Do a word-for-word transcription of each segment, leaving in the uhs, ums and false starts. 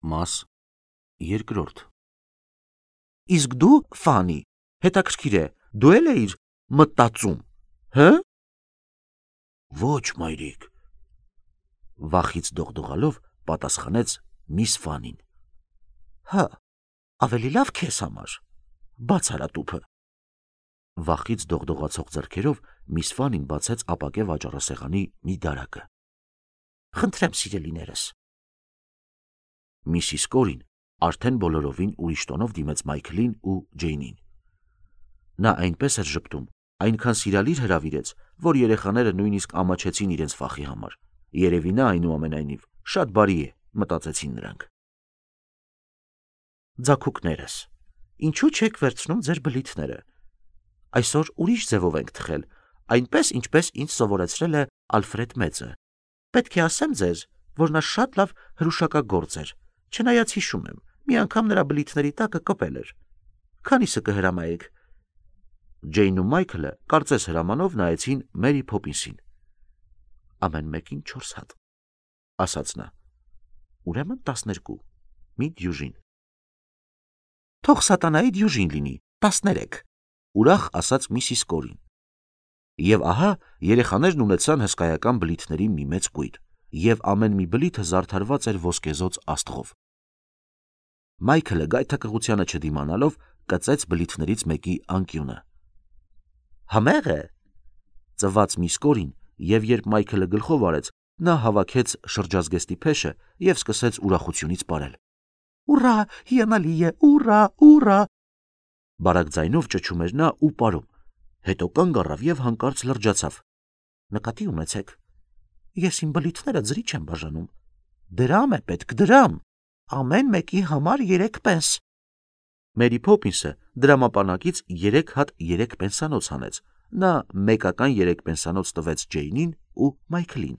Մաս երկրորդ։ Իսկ դու, Ֆանի, հետաքրքիր է, դու էլ էիր մտածում, հը՞։ Ոչ, մայրիկ, վախից դողդողալով պատասխանեց միս Ֆանին։ Հա, ավելի լավ քեզ համար, բաց արա տուփը։ Վախից դողդողացող ձեռքերով միս Ֆանին բացեց ապակե վաճառասեղանի մի դարակը։ Խնդրեմ, սիրելիներս։ Միսիս Կորին արդեն բոլորովին ուրիշ տոնով դիմեց Մայքլին ու Ջեյնին։ Նա այնպես էր ժպտում, այնքան սիրալիր հրավիրեց, որ երեխաները նույնիսկ ամաչեցին իրենց վախի համար։ Երևի նա այնուամենայնիվ շատ բարի է, մտածեցին նրանք։ Ձագուկներս, ինչու չեք վերցնում ձեր բլիթները։ Այսօր ուրիշ ձևով ենք թխել, այնպես ինչպես ինձ սովորեցրել է Ալֆրեդ Մեծը։ Պետք է ասեմ ձեզ, որ նա շատ լավ հրուշակագործ էր, չնայած հիշում եմ, մի անգամ նրա բլիթների տակը կպել էր։ Քանիսը կհրամայեք։ Ջեյնն ու Մայքլը կարծես հրամանով նայեցին Մերի Փոփինսին։ Ամեն մեկին չորս հատ, ասաց նա։ Ուրեմն տասներկու, մի դյուժին։ Թող սատանայի դյուժին լինի, տասներեք, ուրախ ասաց Միսիս Կորին։ Եվ ահա երեխաներն ունեցան հսկայական բլիթների մի մեծ կույտ, եւ ամեն մի բլիթը զարդարված էր ոսկեզոծ աստղով։ Մայքլը գայթակղությանը չդիմանալով կծեց բլիթներից մեկի անկյունը։ Համեղ է, ծվաց միս Կորին, եւ երբ Մայքլը գլխով արեց, նա հավաքեց շրջազգեստի փեշը եւ սկսեց ուրախությունից պարել։ Ուռա, հիանալի է, ուռա, ուռա։ Բարակ ձայնով ճչում էր նա ու պարում, հետո կանգ առավ եւ հանկարծ լրջացավ։ Նկատի ունեցեք, ես իմ բլիթները ձրի չեմ բաժանում։ Դրամ է պետք, դրամ, ամեն մեկի համար երեք պենս։ Մերի Փոփինսը դրամապանակից երեք հատ երեք պենսանոց հանեց։ Նա մեկական երեք պենսանոց տվեց Ջեյնին ու Մայքլին։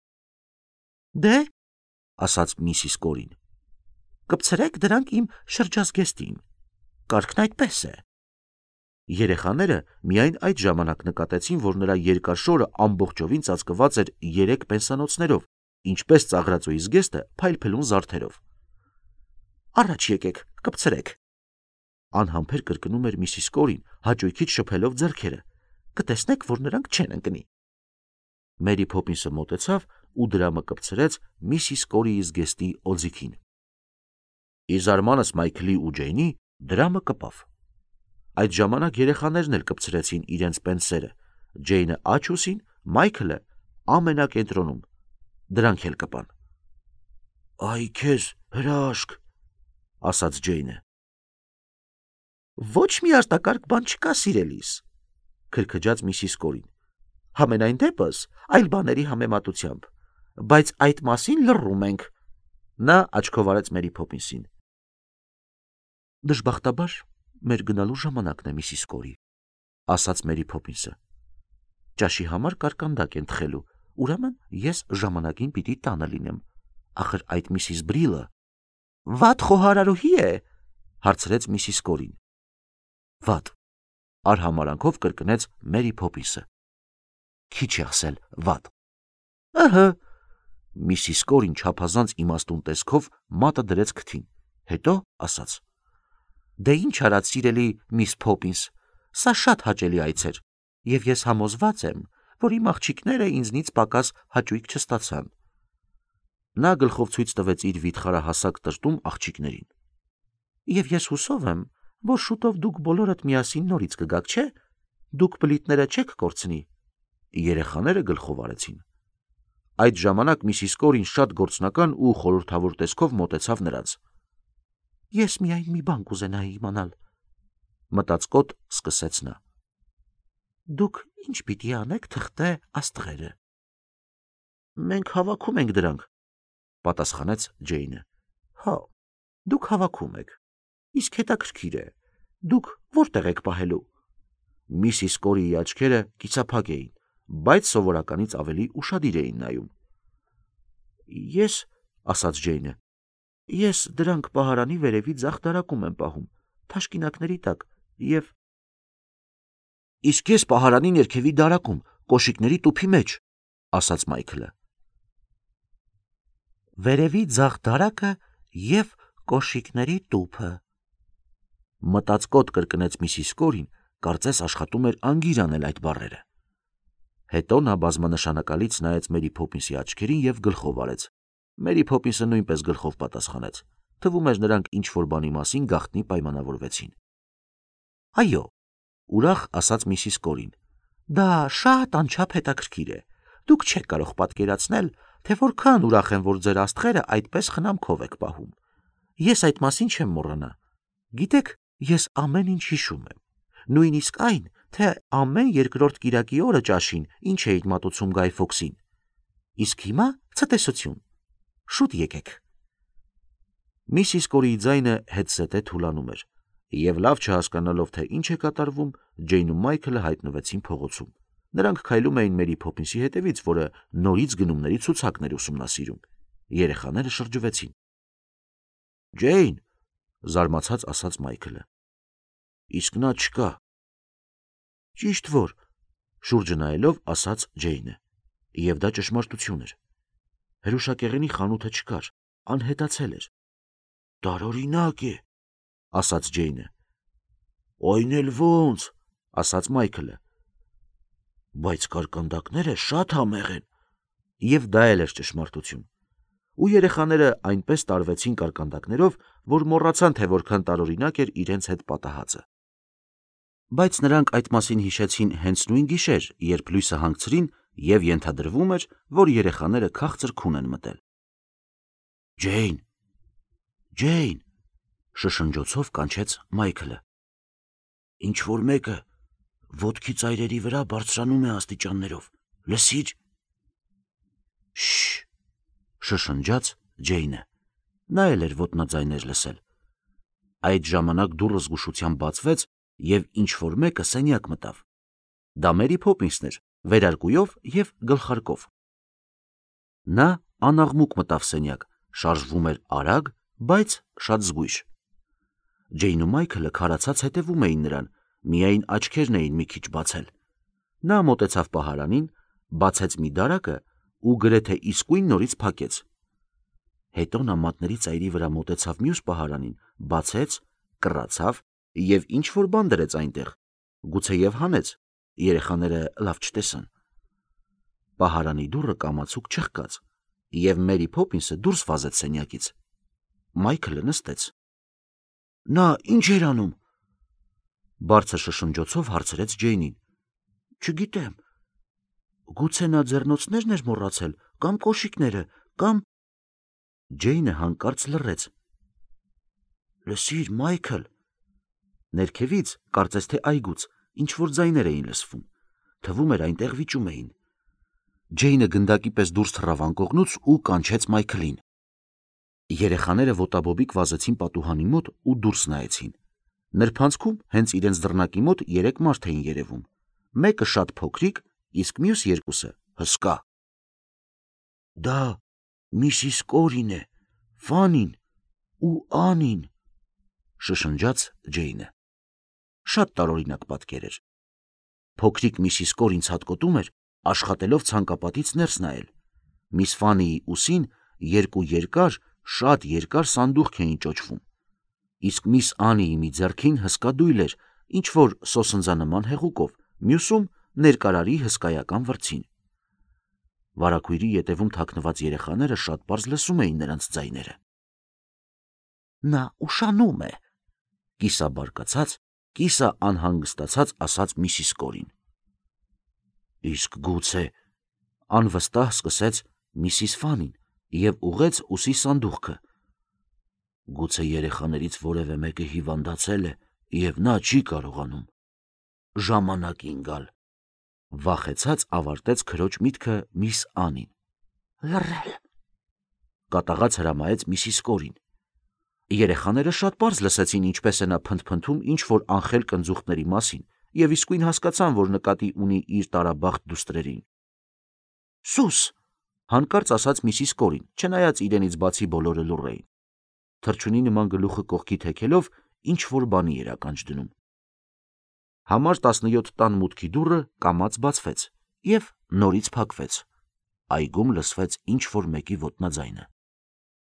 Դե, ասաց Միսիս Կորին, կպցրեք դրանք իմ շրջազգեստին, կարգն այդպես է։ Երեխաները միայն այդ ժամանակ նկատեցին, որ նրա երկար շորը ամբողջովին ծածկված էր երեք պենսանոցներով, ինչպես ծաղրածոյի զգեստը փայլփլուն զարդերով։ Առաջ եկեք, կպցրեք։ Անհամբեր կրկնում էր Միսիս Կորին, հաճույքից շփելով ձեռքերը։ Կտեսնեք, որ նրանք չեն ընկնի։ Մերի Փոփինսը մոտեցավ ու դրամը կպցրեց Միսիս Կորիի զգեստի օձիքին։ Ի զարմանս Մայքլի ու Ջեյնի դրամը կպավ։ Այդ ժամանակ երեխաներն էլ կպցրեցին իրենց պենսերը, Ջեյնը աջ ուսին, Մայքլը ամենակենտրոնում։ Դրանք էլ կպան։ Այ քեզ հրաշք, ասաց Ջեյնը։ Ոչ մի արտակարգ բան չկա, սիրելիս, քրքջաց Միսիս Կորին։ Համենայն դեպս այլ բաների համեմատությամբ, բայց այդ մասին լռում ենք։ Նա աչքով արեց Մերի Փոփինսին։ Դժբախտաբար մեր գնալու ժամանակն է, Միսիս Կորի, ասաց Մերի Փոփինսը։ Ճաշի համար կարկանդակ են թխելու, ուրեմն ես ժամանակին պիտի տանը լինեմ։ Ախր այդ Միսիս Բրիլը վատ խոհարարուհի է, հարցրեց Միսիս Կորին։ Վատ, արհամարանքով կրկնեց Մերի Փոփինսը։ Քիչ է ասել վատ։ Ահա, Միսիս Կորին չափազանց իմաստուն տեսքով մատը դրեց քթին, հետո ասաց. Դե ինչ արած, սիրելի միս Փոփինս, սա շատ հաճելի այց էր, եւ ես համոզված եմ, որ իմ աղջիկները ինձնից պակաս հաճույք չստացան։ Նա գլխով ցույց տվեց իր վիթխարահասակ տրտում աղջիկներին։ Եվ ես հուսով եմ, որ շուտով դուք բոլորդ միասին նորից կգաք, չէ՞։ Դուք բլիթները չեք կորցնի։ Երեխաները գլխով արեցին։ Այդ ժամանակ Միսիս Կորին շատ գործնական ու խորհրդավոր տեսքով մոտեցավ նրանց։ Ես միայն մի բան կուզենայի իմանալ, մտածկոտ սկսեց նա։ Դուք ինչ պիտի անեք թղթե աստղերը։ Մենք հավաքում ենք դրանք, պատասխանեց Ջեյնը։ Հա, դուք հավաքում եք։ Իսկ հետաքրքիր է, դուք որտեղ եք պահելու։ Միսիս Կորիի աչքերը կիսափակ էին, բայց սովորականից ավելի ուշադիր էին նայում։ Ես, ասաց Ջեյնը, ես դրանք պահարանի վերևի ձախ դարակում եմ պահում, թաշկինակների տակ, եւ Իսկ ես պահարանի ներքևի դարակում, կոշիկների տուփի մեջ, ասաց Մայքլը։ Վերևի ձախ դարակը եւ կոշիկների տուփը։ Մտածկոտ կրկնեց Միսիս Կորին, կարծես աշխատում էր անգիր անել այդ բառերը։ Հետո նա բազմանշանակալից նայեց Մերի Փոփինսի աչքերին եւ գլխով արեց։ Մերի Փոփինսը նույնպես գլխով պատասխանեց։ Թվում էր նրանք ինչ-որ բանի մասին գաղտնի պայմանավորվեցին։ Այո, ուրախ ասաց Միսիս Կորին։ Դա շատ անչափ հետաքրքիր է։ Դուք չեք կարող պատկերացնել, թե որքան ուրախ եմ, որ ձեր աստղերը այդպես խնամքով եք պահում։ Ես այդ մասին չեմ մոռանա։ Գիտեք, ես ամեն ինչ հիշում եմ։ Նույնիսկ այն, թե ամեն երկրորդ կիրակի օրը ճաշին ինչ էիք մատուցում Գայ Ֆոքսին։ Իսկ հիմա ցտեսություն։ Շուտ եկեք։ Միսիս Կորիի ձայնը հետսետե թուլանում էր, եւ լավ չհասկանալով, թե ինչ է կատարվում, Ջեյն ու Մայքլը հայտնվեցին փողոցում։ Նրանք քայլում էին Մերի Փոփինսի հետևից, որը նորից գնումների ցուցակներ ուսումնասիրում։ Երեխաները շրջվեցին։ Ջեյն, զարմացած ասաց Մայքլը։ Իսկ նա չկա։ Ճիշտ որ, շուրջը նայելով ասաց Ջեյնը, եւ դա ճշմարտություն էր։ Հրուշակեղենի խանութը չկար, անհետացել էր։ Տարօրինակ է, ասաց Ջեյնը։ Այն էլ ոնց, ասաց Մայքլը։ Բայց կարկանդակները շատ համեղ են։ Եվ դա էլ էր ճշմարտություն։ Ու երեխաները այնպես տարվեցին կարկանդակներով, որ մոռացան, թե որքան տարօրինակ էր իրենց հետ պատահածը։ Բայց նրանք այդ մասին հիշեցին հենց նույն գիշեր, երբ լույսը հանգցրին եւ ենթադրվում էր, որ երեխաները քաղցր քուն են մտել։ Ջեյն, Ջեյն, շշնջոցով կանչեց Մայքլը։ Ինչ որ մեկը ոտքի ծայրերի վրա բարձրանում է աստիճաններով։ Լսիր։ Շշ, շշնջաց Ջեյնը։ Նա էլ էր ոտնաձայներ լսել։ Այդ ժամանակ դուռը զգուշությամբ բացվեց եւ ինչ որ մեկը սենյակ մտավ։ Դա Մերի Փոփինսն էր, վերարկուով եւ գլխարկով։ Նա անաղմուկ մտավ սենյակ, շարժվում էր արագ, բայց շատ զգույշ։ Ջեյն ու Մայքլը քարացած հետևում էին նրան, միայն աչքերն էին մի քիչ բացել։ Նա մոտեցավ պահարանին, բացեց մի դարակը ու գրեթե իսկույն նորից փակեց։ Հետո նա մատների ծայրի վրա մոտեցավ մյուս պահարանին, բացեց, կռացավ եւ ինչ որ բան դրեց այնտեղ, գուցեև հանեց, երեխաները լավ չտեսան։ Պահարանի դուռը կամացուկ չխկաց, եւ Մերի Փոփինսը դուրս վազեց սենյակից։ Մայքլը նստեց։ Նա ինչ էր անում։ Բարձր շշնջոցով հարցրեց Ջեյնին։ Չգիտեմ։ Գուցե նա ձեռնոցներն էր մոռացել, կամ կոշիկները, կամ… Ջեյնը հանկարծ լռեց։ Լսիր, Մայքլ։ Ներքևից, կարծես թե այգուց, ինչ որ ձայներ էին լսվում։ Թվում էր այնտեղ վիճում էին։ Ջեյնը գնդակի պես դուրս թռավ անկողնուց ու կանչեց Մայքլին։ Երեխաները ոտաբոբիկ վազեցին պատուհանի մոտ ու դուրս նայեցին։ Նրբանցքում հենց իրենց դռնակի մոտ երեք մարդ էին երևում։ Մեկը շատ փոքրիկ, իսկ մյուս երկուսը հսկա։ Դա Միսիս Կորին է, Ֆանին ու Անին, շշնջաց Ջեյնը։ Շատ տարօրինակ պատկեր էր։ Փոքրիկ Միսիս Կորին ցատկոտում էր, աշխատելով ցանկապատից ներս նայել։ Միս Ֆանիի ուսին երկու երկար, շատ երկար սանդուղք էին ճոճվում։ Իսկ միս Անիի մի ձեռքին հսկա դույլ էր, ինչ որ սոսնձանման հեղուկով, մյուսում ներկարարի հսկայական վրձին։ Վարագույրի ետևում թաքնված երեխաները շատ պարզ լսում էին նրանց ձայները։ Նա ուշանում է, կիսա բարկացած, կիսա անհանգստացած ասաց Միսիս Կորին։ Իսկ գուցե, անվստահ սկսեց Միսիս Ֆանին եւ ուղեց ուսի սանդուղքը։ Գուցե երեխաներից որևէ մեկը հիվանդացել է եւ նա չի կարողանում ժամանակին գալ։ Վախեցած ավարտեց քրոջ միտքը միս Անին։ Լռել, կատաղած հրամայեց Միսիս Կորին։ Երեխաները շատ պարզ լսեցին, ինչպես է նա փնթփնթում ինչ որ անխել կնձուղտների մասին եւ իսկույն հասկացան, որ նկատի ունի իր տարաբախտ դուստրերին։ Սուս, հանկարծ ասաց Միսիս Կորին, չնայած իրենից բացի բոլորը լուռ էին։ Թռչունի նման գլուխը կողքի թեքելով ինչ որ բանի էր ականջ դնում։ Համար տասնյոթ տան մուտքի դուռը կամաց բացվեց եւ նորից փակվեց։ Այգում լսվեց ինչ որ մեկի ոտնաձայնը։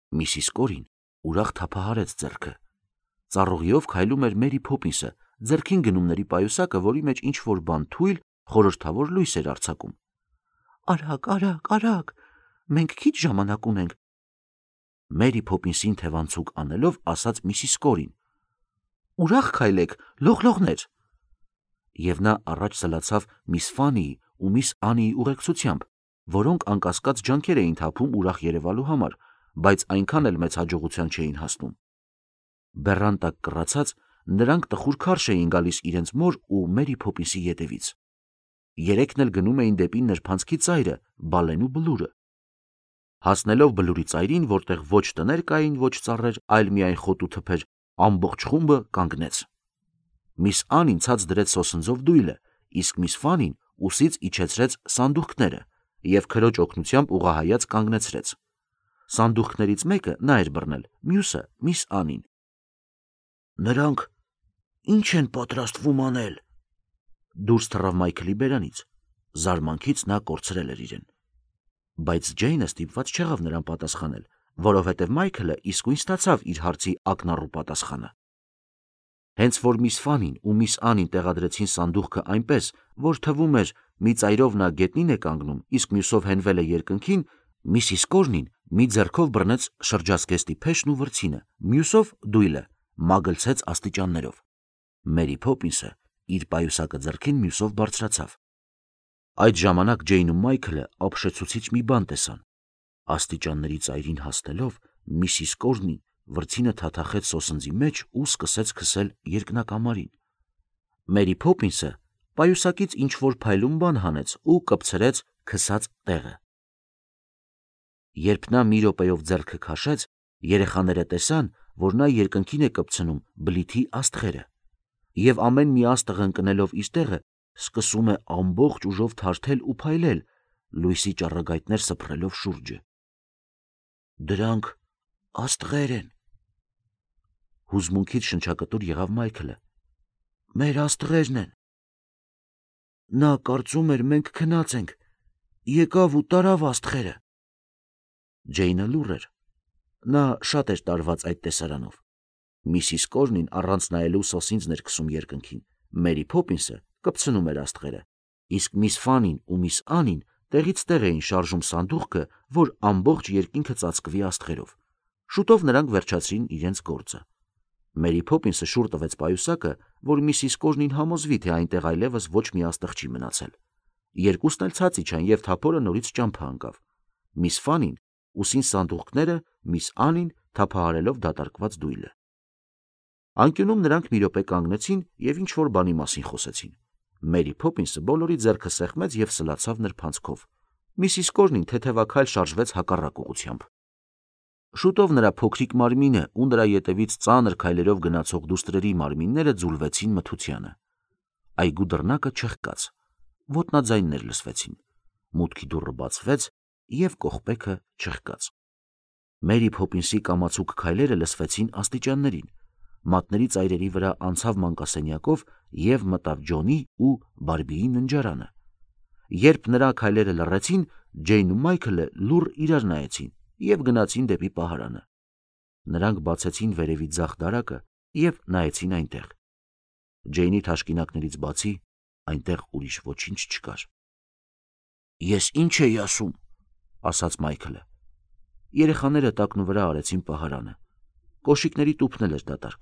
Միսիս Կորին ուրախ թափահարեց ձեռքը։ Ծառուղիով քայլում էր Մերի Փոփինսը, ձեռքին գնումների պայուսակը, որի մեջ ինչ-որ բան թույլ, խորհրդավոր լույս էր արձակում։ Արագ, արագ, արագ, մենք քիչ ժամանակ ունենք, Մերի Փոփինսին թևանցուկ անելով ասաց միսիս Կորին։ Ուրախ քայլեք, լողլողներ։ Եվ նա առաջ սլացավ միս Ֆանիի ու միս Անիի ուղեկցությամբ, որոնք անկասկած ջանքեր էին թափում ուրախ երևալու համար, բայց այնքան էլ մեծ հաջողության չէին հասնում։ Բեռան տակ կռացած, նրանք տխուր քարշ էին գալիս իրենց մոր ու Մերի Փոփինսի ետևից։ Երեքն էլ գնում էին դեպի նրբանցքի ծայրը, Բալեն ու Բլուրը։ Հասնելով Բլուրի ծայրին, որտեղ ոչ տներ կային, ոչ ծառեր, այլ միայն խոտ ու թփեր, ամբողջ խումբը կանգնեց։ Միս Անին ցած դրեց սոսնձով դույլը, իսկ միս Ֆանին ուսից իջեցրեց սանդուղքները եւ քրոջ օգնությամբ ուղղահայաց կանգնեցրեց։ Սանդուղքներից մեկը նա էր բռնել, մյուսը միս Անին։ Նրանք ինչ են պատրաստվում անել։ Դուրս թռավ Մայքլի բերանից։ Զարմանքից նա կորցրել էր իրեն։ Բայց Ջեյնը ստիպված չեղավ նրան պատասխանել, որովհետև Մայքլը իսկույն ստացավ իր հարցի ակնառու պատասխանը։ Հենց որ միս Ֆանին ու միս Անին տեղադրեցին սանդուղքը այնպես, որ թվում էր մի ծայրով նա գետնին է կանգնում, իսկ մյուսով հենվել է երկնքին, միսիս Կորնին մի ձեռքով բռնեց շրջազգեստի փեշն ու վրձինը, մյուսով դույլը, մագլցեց աստիճաններով։ Մերի Փոփինսը իր պայուսակը ձեռքին մյուսով բարձրացավ։ Այդ ժամանակ Ջեյն ու Մայքլը ապշեցուցիչ մի բան տեսան։ Աստիճանների ծայրին հասնելով, միսիս Կորնին վրձինը թաթախեց սոսնձի մեջ ու սկսեց քսել երկնակամարին։ Մերի Փոփինսը պայուսակից ինչ-որ փայլուն բան հանեց ու կպցրեց քսած տեղը։ Երբ նա մի րոպեով ձեռքը քաշեց, երեխաները տեսան, որ նա երկնքին է կպցնում բլիթի աստղերը, եւ ամեն մի աստղ ընկնելով իր տեղը սկսում է ամբողջ ուժով թարթել ու փայլել, լույսի ճառագայթներ սփռելով շուրջը։ Դրանք աստղեր են։ Հուզմունքից շնչակտուր եղավ Մայքլը։ Մեր աստղերն են։ Նա կարծում էր մենք քնած ենք, եկավ ու տարավ աստղերը։ Ջեյնը լուռ էր։ Նա շատ էր տարված այդ տեսարանով։ Միսիս Կորնին առանց նայելու սոսինձ ներքսում երկնքին, Մերի Փոփինսը կպցնում էր աստղերը, իսկ միս Ֆանին ու միս Անին տեղից տեղ էին շարժում սանդուղքը, որ ամբողջ երկինքը ծածկվի աստղերով։ Շուտով նրանք վերջացրին իրենց գործը։ Մերի Փոփինսը շուռ տվեց պայուսակը, որ միսիս Կորնին համոզվի, թե այնտեղ այլևս ոչ մի աստղ չի մնացել։ Երկուսն էլ ցած իջան եւ թափորը նորից ճամփա ընկավ։ Միս Ֆանին ուսին սանդուղքները, միս Անին թափահարելով դատարկված դույլը։ Անկյունում նրանք մի րոպե կանգնեցին եւ ինչ-որ բանի մասին խոսեցին։ Մերի Փոփինսը բոլորի ձեռքը սեղմեց եւ սլացավ նրբանցքով։ Միսիս Կորնին թեթևակայլ շարժվեց հակառակ ուղղությամբ։ Շուտով նրա փոքրիկ մարմինը ու նրա ետևից ծանր քայլերով գնացող դուստրերի մարմինները ձուլվեցին մթությանը։ Այգու դռնակը չխկաց, ոտնաձայններ լսվեցին, մուտքի դուռը բացվեց եւ կողպեքը չխկաց։ Մերի Փոփինսի կամացուկ քայլերը լսվեցին աստիճաններին, մատների ծայրերի վրա անցավ մանկասենյակով եւ մտավ Ջոնի ու Բարբիի ննջարանը։ Երբ նրա քայլերը լռեցին, Ջեյն ու Մայքլը լուռ իրար նայեցին եւ գնացին դեպի պահարանը։ Նրանք բացեցին վերևի ձախ դարակը եւ նայեցին այնտեղ։ Ջեյնի թաշկինակներից բացի այնտեղ ուրիշ ոչինչ չկար։ Ես ինչ էի ասում, ասաց Մայքլը։ Երեխաները տակնու վրա արեցին պահարանը։ Կոշիկների տուփն էր դատարկ։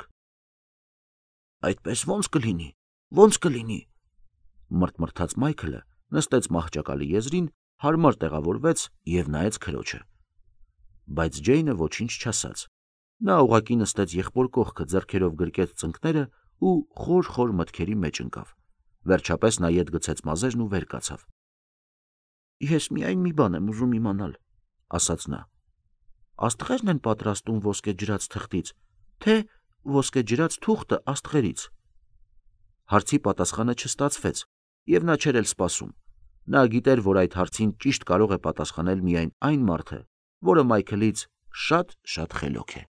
Այդպես ո՞նց կլինի, ո՞նց կլինի, մրթմրթաց Մայքլը, նստեց մահճակալի եզրին, հարմար տեղավորվեց եւ նայեց քրոջը։ Բայց Ջեյնը ոչինչ չասաց։ Նա ուղղակի նստեց եղբոր կողքը, ձեռքերով գրկեց ծնկները ու խոր-խոր մտքերի մեջ ընկավ։ Վերջապես նա ետ գցեց մազերն ու վեր կացավ։ Ես միայն մի բան եմ ուզում իմանալ, ասաց նա։ Աստղերն են պատրաստում ոսկե ջրած թղթից, թե ոսկե ջրած թուղթը աստղերից։ Հարցի պատասխանը չստացվեց, եւ նա չէր էլ սպասում։ Նա գիտեր, որ այդ հարցին ճիշտ կարող է պատասխանել միայն այն մարդը, որը Մայքլից շատ-շատ խելոք է։